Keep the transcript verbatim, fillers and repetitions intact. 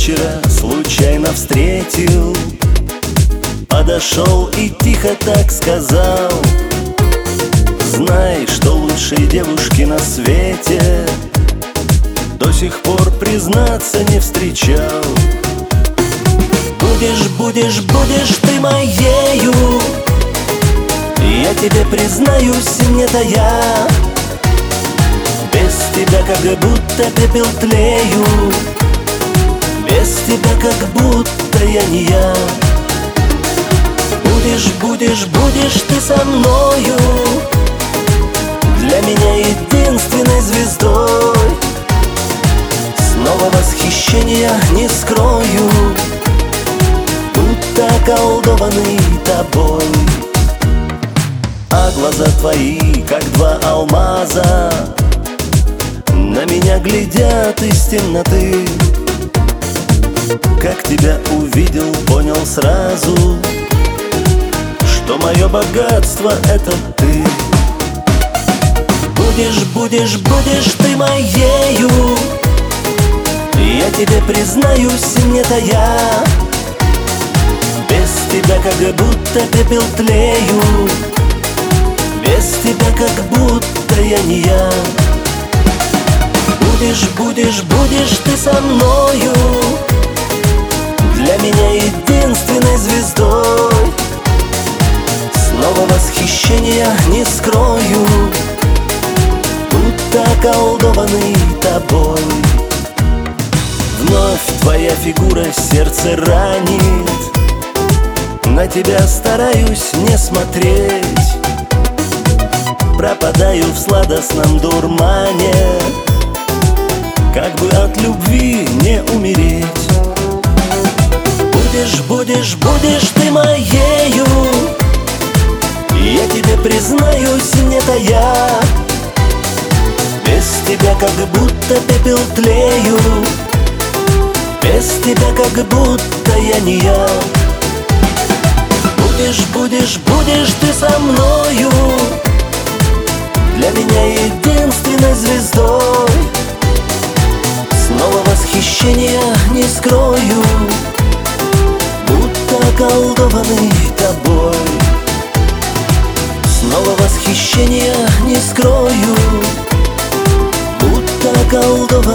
вечера случайно встретил, подошел и тихо так сказал: знай, что лучшей девушки на свете до сих пор, признаться, не встречал. Будешь, будешь, будешь ты моею, я тебе признаюсь, не тая. Без тебя как будто пепел тлею, без тебя как будто я не я. Будешь, будешь, будешь ты со мною, для меня единственной звездой. Снова восхищения не скрою, будто околдованный тобой. А глаза твои, как два алмаза, на меня глядят из темноты. Как тебя увидел, понял сразу, что мое богатство — это ты. Будешь, будешь, будешь ты моею, я тебе признаюсь, не тая. Без тебя как будто пепел тлею, без тебя как будто я не я. Будешь, будешь, будешь ты со мною, для меня единственной звездой. Снова восхищения не скрою, будто околдованный тобой. Вновь твоя фигура сердце ранит, на тебя стараюсь не смотреть. Пропадаю в сладостном дурмане, как бы от любви не умереть. Будешь, будешь, будешь ты моею, я тебе признаюсь, не тая. Без тебя как будто пепел тлею, без тебя как будто я не я. Будешь, будешь, будешь ты со мною, для меня единственной звездой. Снова восхищения не скрою, будто околдованный тобой. Снова восхищения не скрою, будто околдованный